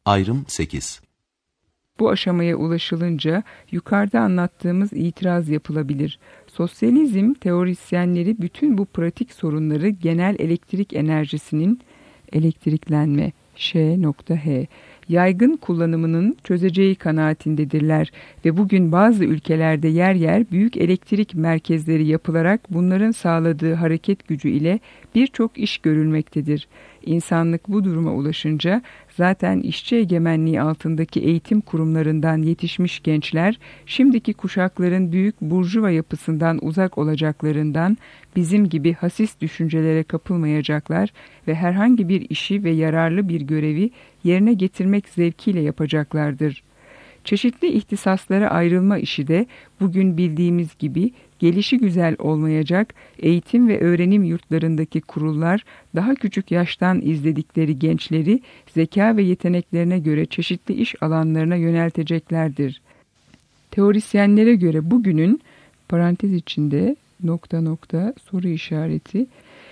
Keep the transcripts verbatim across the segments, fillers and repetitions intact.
Ayrım sekiz. Bu aşamaya ulaşılınca yukarıda anlattığımız itiraz yapılabilir. Sosyalizm teorisyenleri bütün bu pratik sorunları genel elektrik enerjisinin elektriklenme Ş.H yaygın kullanımının çözeceği kanaatindedirler ve bugün bazı ülkelerde yer yer büyük elektrik merkezleri yapılarak bunların sağladığı hareket gücü ile birçok iş görülmektedir. İnsanlık bu duruma ulaşınca zaten işçi egemenliği altındaki eğitim kurumlarından yetişmiş gençler şimdiki kuşakların büyük burjuva yapısından uzak olacaklarından bizim gibi hasis düşüncelere kapılmayacaklar ve herhangi bir işi ve yararlı bir görevi yerine getirmek zevkiyle yapacaklardır. Çeşitli ihtisaslara ayrılma işi de bugün bildiğimiz gibi gelişi güzel olmayacak eğitim ve öğrenim yurtlarındaki kurullar daha küçük yaştan izledikleri gençleri zeka ve yeteneklerine göre çeşitli iş alanlarına yönelteceklerdir. Teorisyenlere göre bugünün parantez içinde nokta nokta soru işareti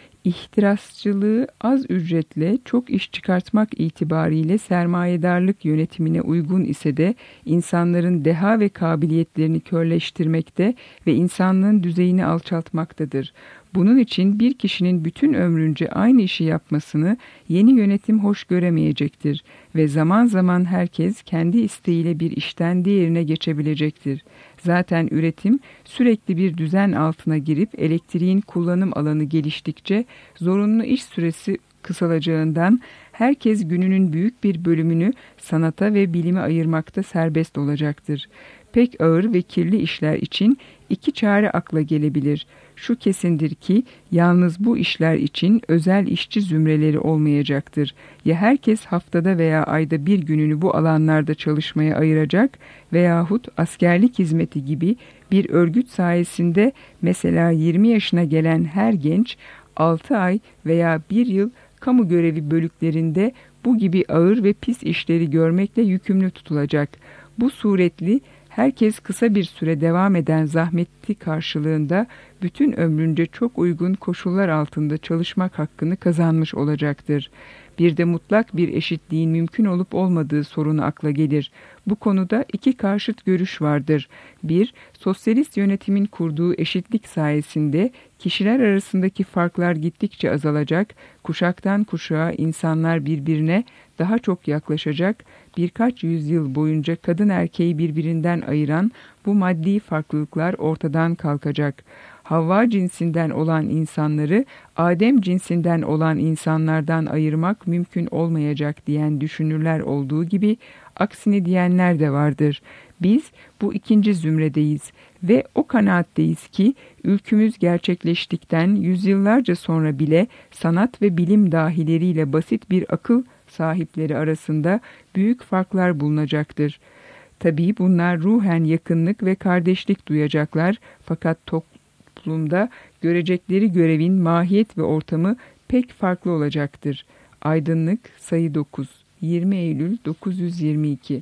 ihtirasçılığı az ücretle çok iş çıkartmak itibariyle sermayedarlık yönetimine uygun ise de insanların deha ve kabiliyetlerini körleştirmekte ve insanlığın düzeyini alçaltmaktadır. Bunun için bir kişinin bütün ömrünce aynı işi yapmasını yeni yönetim hoş göremeyecektir ve zaman zaman herkes kendi isteğiyle bir işten diğerine geçebilecektir. Zaten üretim sürekli bir düzen altına girip elektriğin kullanım alanı geliştikçe zorunlu iş süresi kısalacağından herkes gününün büyük bir bölümünü sanata ve bilime ayırmakta serbest olacaktır. Pek ağır ve kirli işler için iki çare akla gelebilir. Şu kesindir ki yalnız bu işler için özel işçi zümreleri olmayacaktır. Ya herkes haftada veya ayda bir gününü bu alanlarda çalışmaya ayıracak veyahut askerlik hizmeti gibi bir örgüt sayesinde mesela yirmi yaşına gelen her genç altı ay veya bir yıl kamu görevi bölüklerinde bu gibi ağır ve pis işleri görmekle yükümlü tutulacak. Bu suretli herkes kısa bir süre devam eden zahmeti karşılığında bütün ömrünce çok uygun koşullar altında çalışmak hakkını kazanmış olacaktır. Bir de mutlak bir eşitliğin mümkün olup olmadığı sorunu akla gelir. Bu konuda iki karşıt görüş vardır. Bir, sosyalist yönetimin kurduğu eşitlik sayesinde kişiler arasındaki farklar gittikçe azalacak, kuşaktan kuşağa insanlar birbirine daha çok yaklaşacak, birkaç yüzyıl boyunca kadın erkeği birbirinden ayıran bu maddi farklılıklar ortadan kalkacak. Havva cinsinden olan insanları Adem cinsinden olan insanlardan ayırmak mümkün olmayacak diyen düşünürler olduğu gibi aksini diyenler de vardır. Biz bu ikinci zümredeyiz ve o kanaatteyiz ki ülkümüz gerçekleştikten yüzyıllarca sonra bile sanat ve bilim dahileriyle basit bir akıl sahipleri arasında büyük farklar bulunacaktır. Tabii bunlar ruhen yakınlık ve kardeşlik duyacaklar fakat toplumda görecekleri görevin mahiyet ve ortamı pek farklı olacaktır. Aydınlık sayı dokuz, yirmi Eylül dokuz yüz yirmi iki.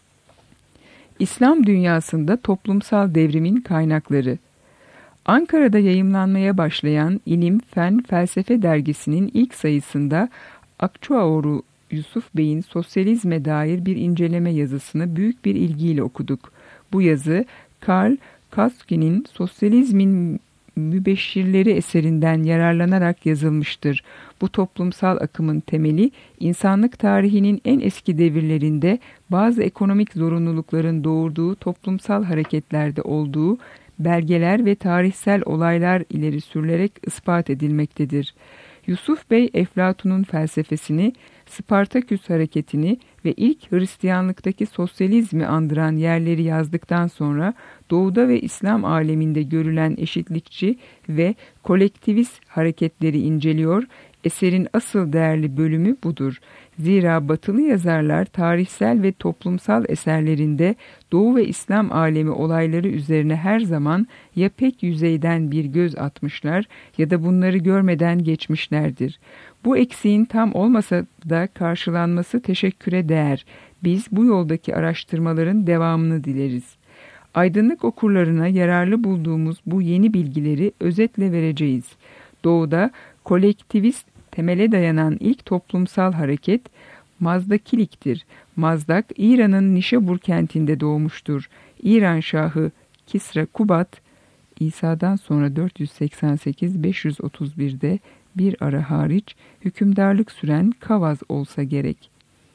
İslam dünyasında toplumsal devrimin kaynakları. Ankara'da yayımlanmaya başlayan İlim, Fen, Felsefe dergisinin ilk sayısında Akçuaoğlu Yusuf Bey'in sosyalizme dair bir inceleme yazısını büyük bir ilgiyle okuduk. Bu yazı Karl Kautsky'nin Sosyalizmin Mübeşşirleri eserinden yararlanarak yazılmıştır. Bu toplumsal akımın temeli insanlık tarihinin en eski devirlerinde bazı ekonomik zorunlulukların doğurduğu toplumsal hareketlerde olduğu belgeler ve tarihsel olaylar ileri sürülerek ispat edilmektedir. Yusuf Bey Eflatun'un felsefesini, Spartaküs hareketini ve ilk Hristiyanlıktaki sosyalizmi andıran yerleri yazdıktan sonra Doğu'da ve İslam aleminde görülen eşitlikçi ve kolektivist hareketleri inceliyor. Eserin asıl değerli bölümü budur. Zira batılı yazarlar tarihsel ve toplumsal eserlerinde Doğu ve İslam alemi olayları üzerine her zaman ya pek yüzeyden bir göz atmışlar ya da bunları görmeden geçmişlerdir. Bu eksiğin tam olmasa da karşılanması teşekküre değer. Biz bu yoldaki araştırmaların devamını dileriz. Aydınlık okurlarına yararlı bulduğumuz bu yeni bilgileri özetle vereceğiz. Doğu'da kolektivist temele dayanan ilk toplumsal hareket, Mazdakiliktir. Mazdak, İran'ın Nişabur kentinde doğmuştur. İran Şahı Kisra Kubat, İsa'dan sonra dört yüz seksen sekiz beş yüz otuz bir'de bir ara hariç hükümdarlık süren Kavaz olsa gerek.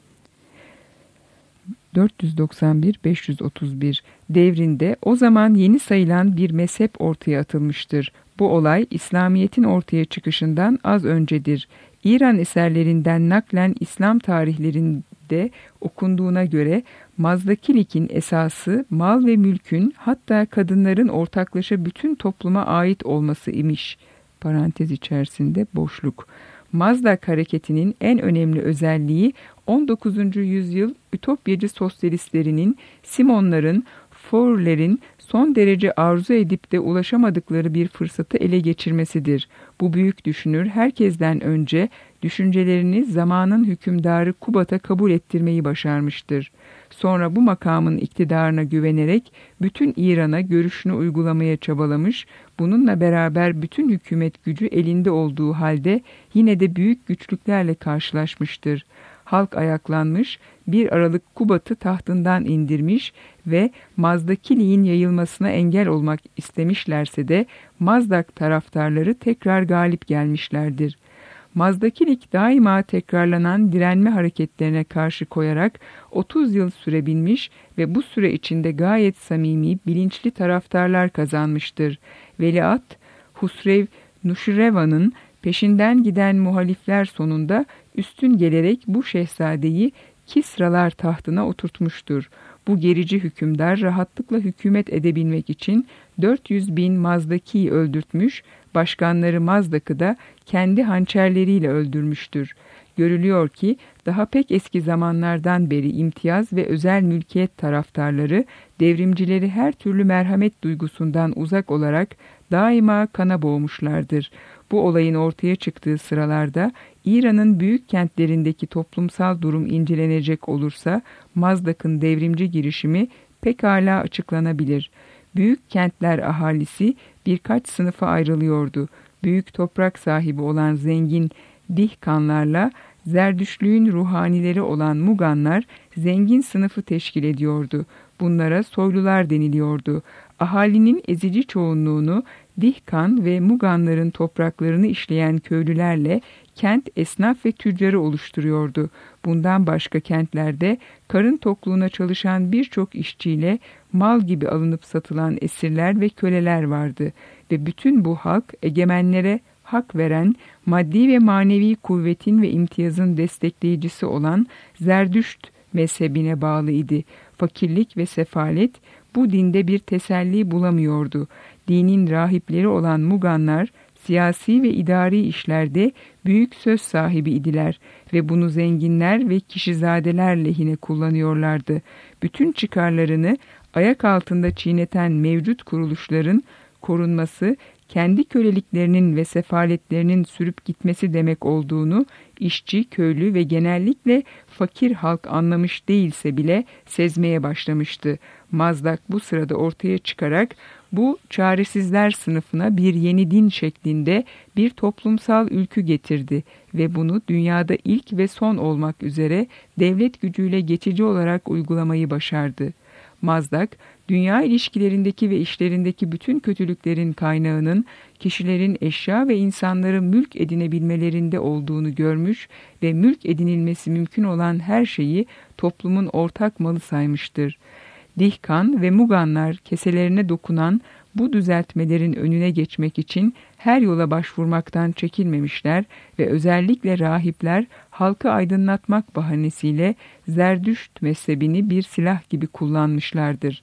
dört yüz doksan bir beş yüz otuz bir devrinde o zaman yeni sayılan bir mezhep ortaya atılmıştır. Bu olay İslamiyet'in ortaya çıkışından az öncedir. İran eserlerinden naklen İslam tarihlerinde okunduğuna göre Mazdakilik'in esası mal ve mülkün, hatta kadınların ortaklaşa bütün topluma ait olması imiş. Parantez içerisinde boşluk. Mazdak hareketinin en önemli özelliği on dokuzuncu yüzyıl ütopyacı sosyalistlerinin, Simonların, Fourier'lerin son derece arzu edip de ulaşamadıkları bir fırsatı ele geçirmesidir. Bu büyük düşünür herkesten önce düşüncelerini zamanın hükümdarı Kubat'a kabul ettirmeyi başarmıştır. Sonra bu makamın iktidarına güvenerek bütün İran'a görüşünü uygulamaya çabalamış, bununla beraber bütün hükümet gücü elinde olduğu halde yine de büyük güçlüklerle karşılaşmıştır. Halk ayaklanmış, bir Aralık Kubat'ı tahtından indirmiş ve Mazdakiliğin yayılmasına engel olmak istemişlerse de Mazdak taraftarları tekrar galip gelmişlerdir. Mazdakilik daima tekrarlanan direnme hareketlerine karşı koyarak otuz yıl sürebilmiş ve bu süre içinde gayet samimi, bilinçli taraftarlar kazanmıştır. Veliaht Husrev Nuşirvan'ın peşinden giden muhalifler sonunda üstün gelerek bu şehzadeyi Kisralar tahtına oturtmuştur. Bu gerici hükümdar rahatlıkla hükümet edebilmek için dört yüz bin Mazdaki'yi öldürtmüş, başkanları Mazdak'ı da kendi hançerleriyle öldürmüştür. Görülüyor ki daha pek eski zamanlardan beri imtiyaz ve özel mülkiyet taraftarları, devrimcileri her türlü merhamet duygusundan uzak olarak daima kana boğmuşlardır. Bu olayın ortaya çıktığı sıralarda İran'ın büyük kentlerindeki toplumsal durum incelenecek olursa Mazdak'ın devrimci girişimi pekala açıklanabilir. Büyük kentler ahalisi birkaç sınıfa ayrılıyordu. Büyük toprak sahibi olan zengin Dihkanlarla Zerdüştlüğün ruhanileri olan Muganlar zengin sınıfı teşkil ediyordu. Bunlara soylular deniliyordu. Ahalinin ezici çoğunluğunu Dihkan ve Muganların topraklarını işleyen köylülerle kent esnaf ve tüccarı oluşturuyordu. Bundan başka kentlerde karın tokluğuna çalışan birçok işçiyle mal gibi alınıp satılan esirler ve köleler vardı ve bütün bu halk egemenlere hak veren, maddi ve manevi kuvvetin ve imtiyazın destekleyicisi olan Zerdüşt mezhebine bağlı idi. Fakirlik ve sefalet bu dinde bir teselli bulamıyordu. Dinin rahipleri olan Muganlar, siyasi ve idari işlerde büyük söz sahibi idiler ve bunu zenginler ve kişizadeler lehine kullanıyorlardı. Bütün çıkarlarını ayak altında çiğneten mevcut kuruluşların korunması, kendi köleliklerinin ve sefaletlerinin sürüp gitmesi demek olduğunu işçi, köylü ve genellikle fakir halk anlamış değilse bile sezmeye başlamıştı. Mazdak bu sırada ortaya çıkarak bu çaresizler sınıfına bir yeni din şeklinde bir toplumsal ülkü getirdi ve bunu dünyada ilk ve son olmak üzere devlet gücüyle geçici olarak uygulamayı başardı. Mazdak, dünya ilişkilerindeki ve işlerindeki bütün kötülüklerin kaynağının kişilerin eşya ve insanları mülk edinebilmelerinde olduğunu görmüş ve mülk edinilmesi mümkün olan her şeyi toplumun ortak malı saymıştır. Dihkan ve Muganlar keselerine dokunan bu düzeltmelerin önüne geçmek için her yola başvurmaktan çekinmemişler ve özellikle rahipler halkı aydınlatmak bahanesiyle Zerdüşt mezhebini bir silah gibi kullanmışlardır.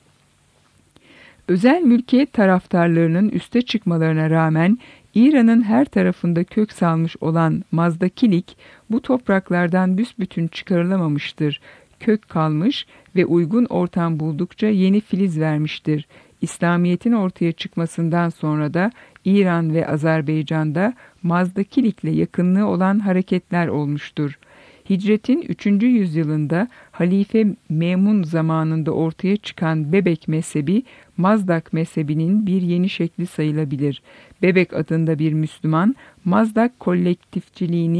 Özel mülkiyet taraftarlarının üste çıkmalarına rağmen İran'ın her tarafında kök salmış olan Mazdakilik bu topraklardan büsbütün çıkarılamamıştır. Kök kalmış ve uygun ortam buldukça yeni filiz vermiştir. İslamiyet'in ortaya çıkmasından sonra da İran ve Azerbaycan'da Mazdakilikle yakınlığı olan hareketler olmuştur. Hicretin üçüncü yüzyılında Halife Memun zamanında ortaya çıkan Bebek mezhebi, Mazdak mezhebinin bir yeni şekli sayılabilir. Bebek adında bir Müslüman, Mazdak kolektifçiliğini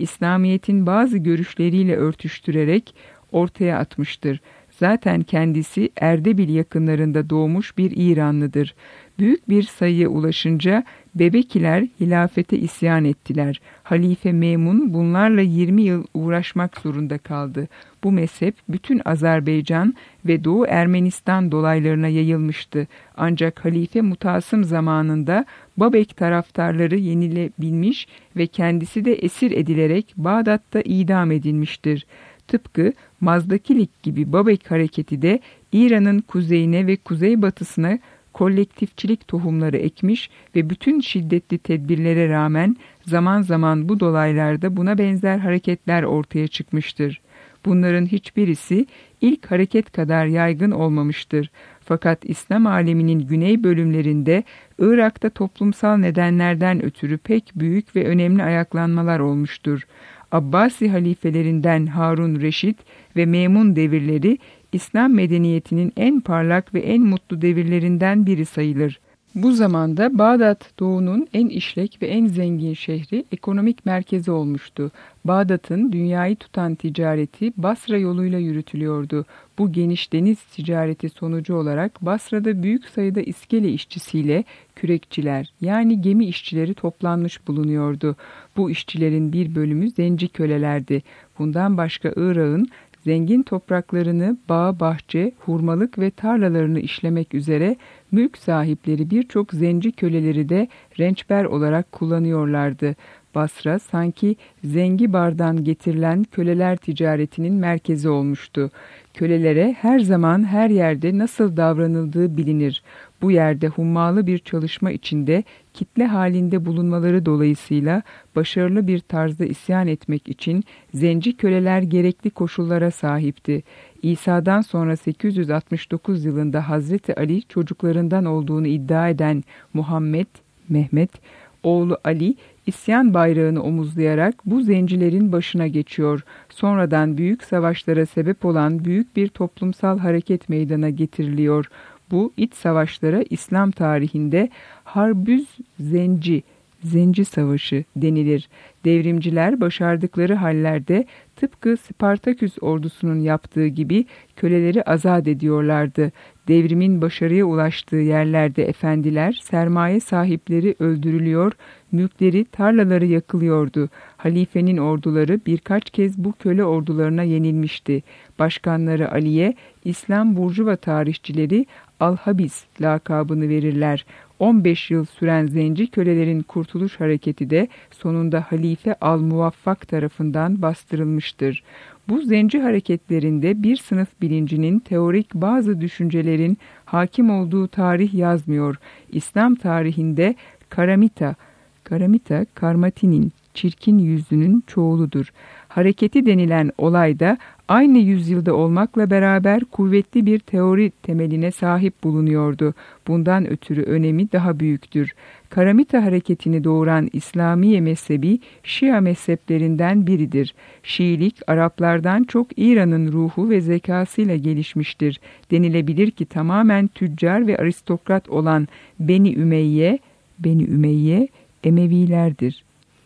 İslamiyet'in bazı görüşleriyle örtüştürerek ortaya atmıştır. Zaten kendisi Erdebil yakınlarında doğmuş bir İranlıdır. Büyük bir sayıya ulaşınca Bebekiler hilafete isyan ettiler. Halife Memun bunlarla yirmi yıl uğraşmak zorunda kaldı. Bu mezhep bütün Azerbaycan ve Doğu Ermenistan dolaylarına yayılmıştı. Ancak Halife Mutasım zamanında Babek taraftarları yenilebilmiş ve kendisi de esir edilerek Bağdat'ta idam edilmiştir. Tıpkı Mazdakilik gibi Babek hareketi de İran'ın kuzeyine ve kuzeybatısına kolektifçilik tohumları ekmiş ve bütün şiddetli tedbirlere rağmen zaman zaman bu dolaylarda buna benzer hareketler ortaya çıkmıştır. Bunların hiçbirisi ilk hareket kadar yaygın olmamıştır. Fakat İslam aleminin güney bölümlerinde Irak'ta toplumsal nedenlerden ötürü pek büyük ve önemli ayaklanmalar olmuştur. Abbasi halifelerinden Harun Reşit ve Memun devirleri İslam medeniyetinin en parlak ve en mutlu devirlerinden biri sayılır. Bu zamanda Bağdat Doğu'nun en işlek ve en zengin şehri, ekonomik merkezi olmuştu. Bağdat'ın dünyayı tutan ticareti Basra yoluyla yürütülüyordu. Bu geniş deniz ticareti sonucu olarak Basra'da büyük sayıda iskele işçisiyle kürekçiler yani gemi işçileri toplanmış bulunuyordu. Bu işçilerin bir bölümü zenci kölelerdi. Bundan başka Irak'ın zengin topraklarını, bağ, bahçe, hurmalık ve tarlalarını işlemek üzere mülk sahipleri birçok zenci köleleri de rençber olarak kullanıyorlardı. Basra sanki Zengibar'dan getirilen köleler ticaretinin merkezi olmuştu. Kölelere her zaman her yerde nasıl davranıldığı bilinir. Bu yerde hummalı bir çalışma içinde kitle halinde bulunmaları dolayısıyla başarılı bir tarzda isyan etmek için zenci köleler gerekli koşullara sahipti. İsa'dan sonra sekiz yüz altmış dokuz yılında Hazreti Ali çocuklarından olduğunu iddia eden Muhammed, Mehmet, oğlu Ali, isyan bayrağını omuzlayarak bu zencilerin başına geçiyor. Sonradan büyük savaşlara sebep olan büyük bir toplumsal hareket meydana getiriliyor. Bu iç savaşlara İslam tarihinde Harbüz Zenci, Zenci Savaşı denilir. Devrimciler başardıkları hallerde tıpkı Spartaküs ordusunun yaptığı gibi köleleri azat ediyorlardı. Devrimin başarıya ulaştığı yerlerde efendiler, sermaye sahipleri öldürülüyor, mülkleri, tarlaları yakılıyordu. Halifenin orduları birkaç kez bu köle ordularına yenilmişti. Başkanları Ali'ye İslam Burjuva tarihçileri Al-Habis lakabını verirler. on beş yıl süren zenci kölelerin kurtuluş hareketi de sonunda Halife Al-Muvaffak tarafından bastırılmıştır. Bu zenci hareketlerinde bir sınıf bilincinin teorik bazı düşüncelerin hakim olduğu tarih yazmıyor. İslam tarihinde Karamita, Karamita, Karmati'nin çirkin yüzünün çoğuludur. Hareketi denilen olayda aynı yüzyılda olmakla beraber kuvvetli bir teori temeline sahip bulunuyordu. Bundan ötürü önemi daha büyüktür. Karamita hareketini doğuran İslamiye mezhebi Şia mezheplerinden biridir. Şiilik Araplardan çok İran'ın ruhu ve zekasıyla gelişmiştir. Denilebilir ki tamamen tüccar ve aristokrat olan Beni Ümeyye, Beni Ümeyye Emevilerdir.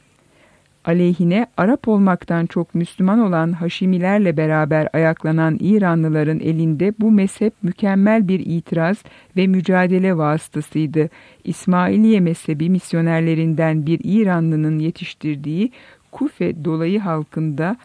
Aleyhine Arap olmaktan çok Müslüman olan Haşimilerle beraber ayaklanan İranlıların elinde bu mezhep mükemmel bir itiraz ve mücadele vasıtasıydı. İsmailiye mezhebi misyonerlerinden bir İranlının yetiştirdiği Kufe dolayı halkında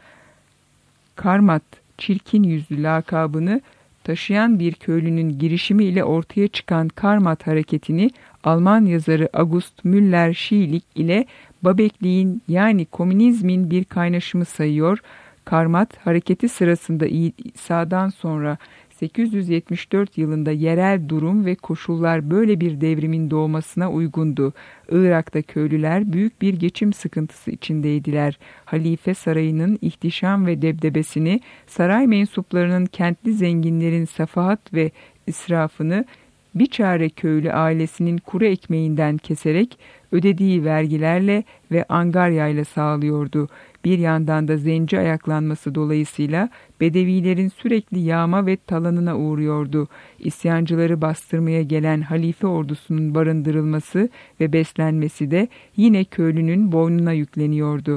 Karmat, çirkin yüzlü lakabını taşıyan bir köylünün girişimiyle ortaya çıkan Karmat hareketini Alman yazarı August Müller Şiilik ile Babekliğin yani komünizmin bir kaynaşımı sayıyor. Karmat hareketi sırasında İsa'dan sonra sekiz yüz yetmiş dört yılında yerel durum ve koşullar böyle bir devrimin doğmasına uygundu. Irak'ta köylüler büyük bir geçim sıkıntısı içindeydiler. Halife sarayının ihtişam ve debdebesini, saray mensuplarının kentli zenginlerin safahat ve israfını bir çare köylü ailesinin kuru ekmeğinden keserek ödediği vergilerle ve angaryayla sağlıyordu. Bir yandan da zenci ayaklanması dolayısıyla Bedevilerin sürekli yağma ve talanına uğruyordu. İsyancıları bastırmaya gelen halife ordusunun barındırılması ve beslenmesi de yine köylünün boynuna yükleniyordu.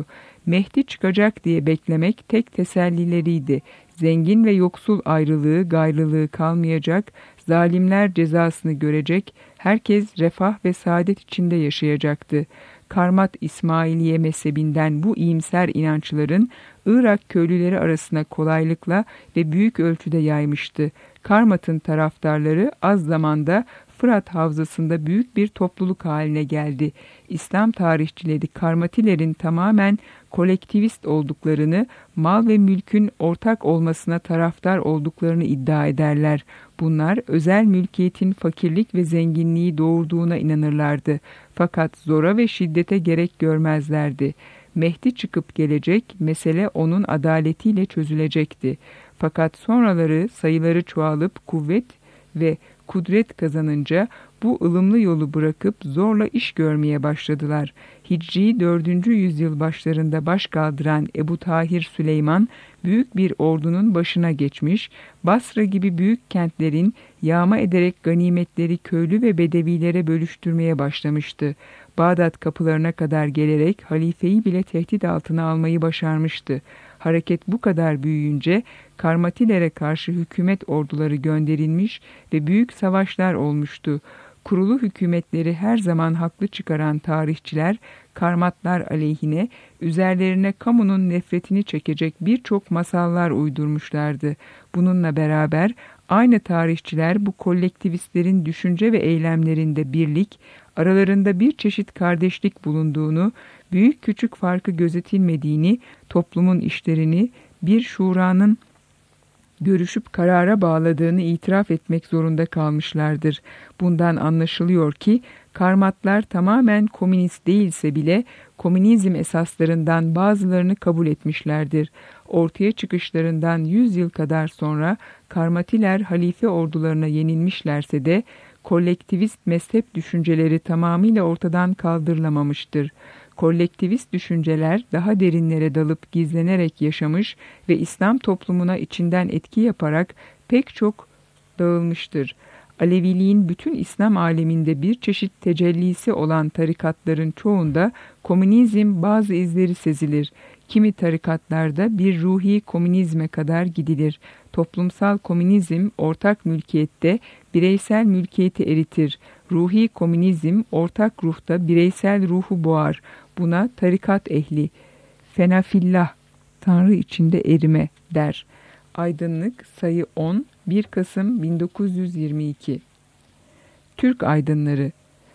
Mehdi çıkacak diye beklemek tek tesellileriydi. Zengin ve yoksul ayrılığı, gayrılığı kalmayacak, zalimler cezasını görecek, herkes refah ve saadet içinde yaşayacaktı. Karmat İsmailiye mezhebinden bu iyimser inançların Irak köylüleri arasına kolaylıkla ve büyük ölçüde yaymıştı. Karmat'ın taraftarları az zamanda Fırat Havzası'nda büyük bir topluluk haline geldi. İslam tarihçileri Karmatilerin tamamen kolektivist olduklarını, mal ve mülkün ortak olmasına taraftar olduklarını iddia ederler. Bunlar özel mülkiyetin fakirlik ve zenginliği doğurduğuna inanırlardı. Fakat zora ve şiddete gerek görmezlerdi. Mehdi çıkıp gelecek, mesele onun adaletiyle çözülecekti. Fakat sonraları sayıları çoğalıp kuvvet ve kudret kazanınca bu ılımlı yolu bırakıp zorla iş görmeye başladılar. Hicri dördüncü yüzyıl başlarında baş kaldıran Ebu Tahir Süleyman büyük bir ordunun başına geçmiş, Basra gibi büyük kentlerin yağma ederek ganimetleri köylü ve bedevilere bölüştürmeye başlamıştı. Bağdat kapılarına kadar gelerek halifeyi bile tehdit altına almayı başarmıştı. Hareket bu kadar büyüyünce Karmatilere karşı hükümet orduları gönderilmiş ve büyük savaşlar olmuştu. Kurulu hükümetleri her zaman haklı çıkaran tarihçiler, Karmatlar aleyhine üzerlerine kamunun nefretini çekecek birçok masallar uydurmuşlardı. Bununla beraber aynı tarihçiler bu kolektivistlerin düşünce ve eylemlerinde birlik, aralarında bir çeşit kardeşlik bulunduğunu, büyük küçük farkı gözetilmediğini, toplumun işlerini bir şuranın görüşüp karara bağladığını itiraf etmek zorunda kalmışlardır. Bundan anlaşılıyor ki Karmatlar tamamen komünist değilse bile komünizm esaslarından bazılarını kabul etmişlerdir. Ortaya çıkışlarından yüz yıl kadar sonra Karmatiler halife ordularına yenilmişlerse de kolektivist mezhep düşünceleri tamamıyla ortadan kaldırılamamıştır. Kolektivist düşünceler daha derinlere dalıp gizlenerek yaşamış ve İslam toplumuna içinden etki yaparak pek çok dağılmıştır. Aleviliğin bütün İslam aleminde bir çeşit tecellisi olan tarikatların çoğunda komünizm bazı izleri sezilir. Kimi tarikatlarda bir ruhi komünizme kadar gidilir. Toplumsal komünizm ortak mülkiyette bireysel mülkiyeti eritir. Ruhi komünizm ortak ruhta bireysel ruhu boğar. Buna tarikat ehli, fenafillah, Tanrı içinde erime der. Aydınlık sayı on, bir Kasım bin dokuz yüz yirmi iki. Türk aydınları.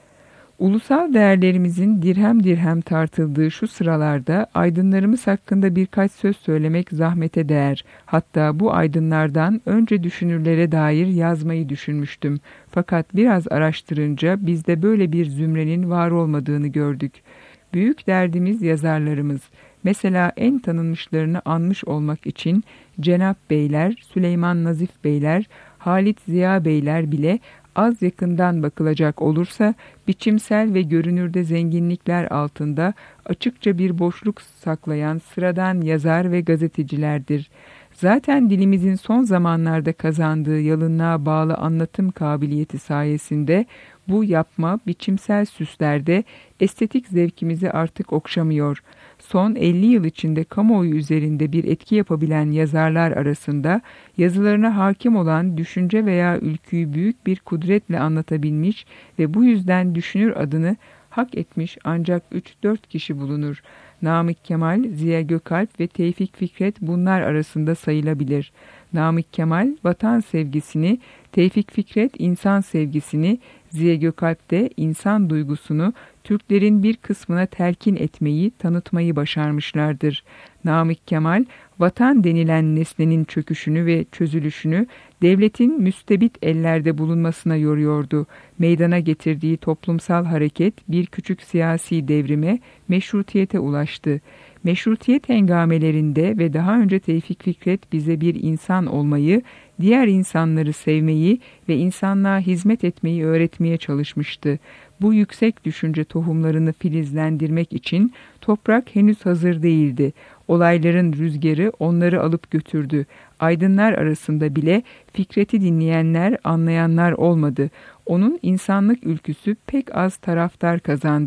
Ulusal değerlerimizin dirhem dirhem tartıldığı şu sıralarda aydınlarımız hakkında birkaç söz söylemek zahmete değer. Hatta bu aydınlardan önce düşünürlere dair yazmayı düşünmüştüm. Fakat biraz araştırınca bizde böyle bir zümrenin var olmadığını gördük. Büyük derdimiz yazarlarımız. Mesela en tanınmışlarını anmış olmak için Cenap Beyler, Süleyman Nazif Beyler, Halit Ziya Beyler bile az yakından bakılacak olursa biçimsel ve görünürde zenginlikler altında açıkça bir boşluk saklayan sıradan yazar ve gazetecilerdir. Zaten dilimizin son zamanlarda kazandığı yalınlığa bağlı anlatım kabiliyeti sayesinde bu yapma biçimsel süslerde estetik zevkimizi artık okşamıyor. Son elli yıl içinde kamuoyu üzerinde bir etki yapabilen yazarlar arasında yazılarına hakim olan düşünce veya ülküyü büyük bir kudretle anlatabilmiş ve bu yüzden düşünür adını hak etmiş ancak üç dört kişi bulunur. Namık Kemal, Ziya Gökalp ve Tevfik Fikret bunlar arasında sayılabilir. Namık Kemal vatan sevgisini, Tevfik Fikret insan sevgisini, Ziya Gökalp de insan duygusunu Türklerin bir kısmına telkin etmeyi, tanıtmayı başarmışlardır. Namık Kemal, vatan denilen nesnenin çöküşünü ve çözülüşünü devletin müstebit ellerde bulunmasına yoruyordu. Meydana getirdiği toplumsal hareket bir küçük siyasi devrime, meşrutiyete ulaştı. Meşrutiyet hengamelerinde ve daha önce Tevfik Fikret bize bir insan olmayı, diğer insanları sevmeyi ve insanlığa hizmet etmeyi öğretmeye çalışmıştı. Bu yüksek düşünce tohumlarını filizlendirmek için toprak henüz hazır değildi. Olayların rüzgarı onları alıp götürdü. Aydınlar arasında bile Fikret'i dinleyenler, anlayanlar olmadı. Onun insanlık ülküsü pek az taraftar kazandı.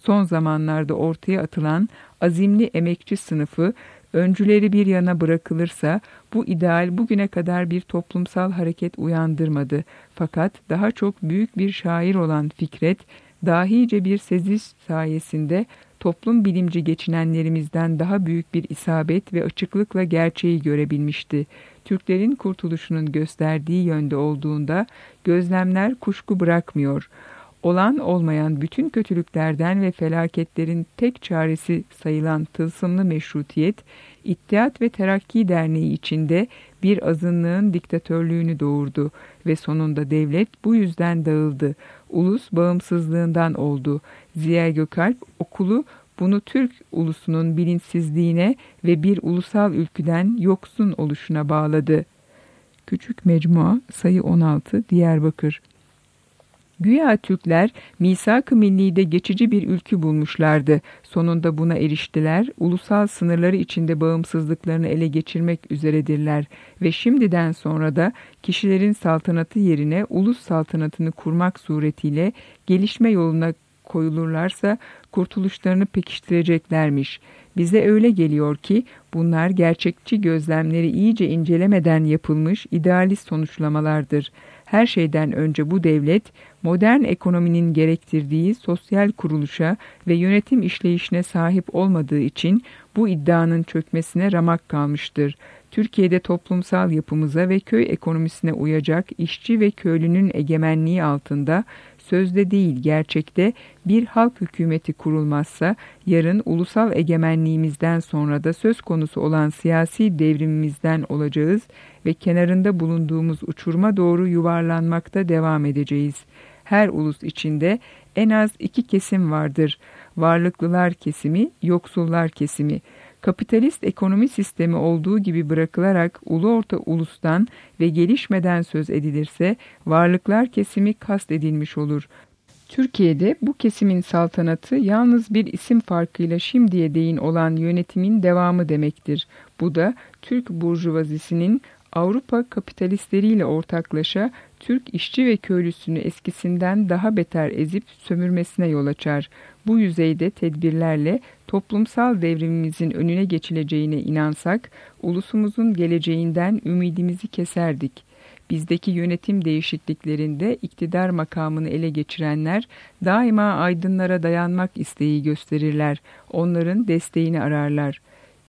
son zamanlarda ortaya atılan azimli emekçi sınıfı, öncüleri bir yana bırakılırsa bu ideal bugüne kadar bir toplumsal hareket uyandırmadı. Fakat daha çok büyük bir şair olan Fikret, dahice bir seziş sayesinde toplum bilimci geçinenlerimizden daha büyük bir isabet ve açıklıkla gerçeği görebilmişti. Türklerin kurtuluşunun gösterdiği yönde olduğunda gözlemler kuşku bırakmıyor. Olan olmayan bütün kötülüklerden ve felaketlerin tek çaresi sayılan tılsımlı meşrutiyet, İttihat ve Terakki Derneği içinde bir azınlığın diktatörlüğünü doğurdu ve sonunda devlet bu yüzden dağıldı. Ulus bağımsızlığından oldu. Ziya Gökalp okulu bunu Türk ulusunun bilinçsizliğine ve bir ulusal ülküden yoksun oluşuna bağladı. Küçük Mecmua, sayı on altı, Diyarbakır. Güya Türkler misak-ı millide geçici bir ülkü bulmuşlardı. Sonunda buna eriştiler, ulusal sınırları içinde bağımsızlıklarını ele geçirmek üzeredirler ve şimdiden sonra da kişilerin saltanatı yerine ulus saltanatını kurmak suretiyle gelişme yoluna koyulurlarsa kurtuluşlarını pekiştireceklermiş. Bize öyle geliyor ki bunlar gerçekçi gözlemleri iyice incelemeden yapılmış idealist sonuçlamalardır. Her şeyden önce bu devlet, modern ekonominin gerektirdiği sosyal kuruluşa ve yönetim işleyişine sahip olmadığı için bu iddianın çökmesine ramak kalmıştır. Türkiye'de toplumsal yapımıza ve köy ekonomisine uyacak işçi ve köylünün egemenliği altında sözde değil gerçekte bir halk hükümeti kurulmazsa yarın ulusal egemenliğimizden sonra da söz konusu olan siyasi devrimimizden olacağız ve kenarında bulunduğumuz uçuruma doğru yuvarlanmakta devam edeceğiz. Her ulus içinde en az iki kesim vardır. Varlıklılar kesimi, yoksullar kesimi. Kapitalist ekonomi sistemi olduğu gibi bırakılarak ulu orta ulustan ve gelişmeden söz edilirse varlıklar kesimi kastedilmiş olur. Türkiye'de bu kesimin saltanatı yalnız bir isim farkıyla şimdiye değin olan yönetimin devamı demektir. Bu da Türk burjuvazisinin Avrupa kapitalistleriyle ortaklaşa Türk işçi ve köylüsünü eskisinden daha beter ezip sömürmesine yol açar. Bu yüzeyde tedbirlerle toplumsal devrimimizin önüne geçileceğine inansak, ulusumuzun geleceğinden ümidimizi keserdik. Bizdeki yönetim değişikliklerinde iktidar makamını ele geçirenler daima aydınlara dayanmak isteği gösterirler, onların desteğini ararlar.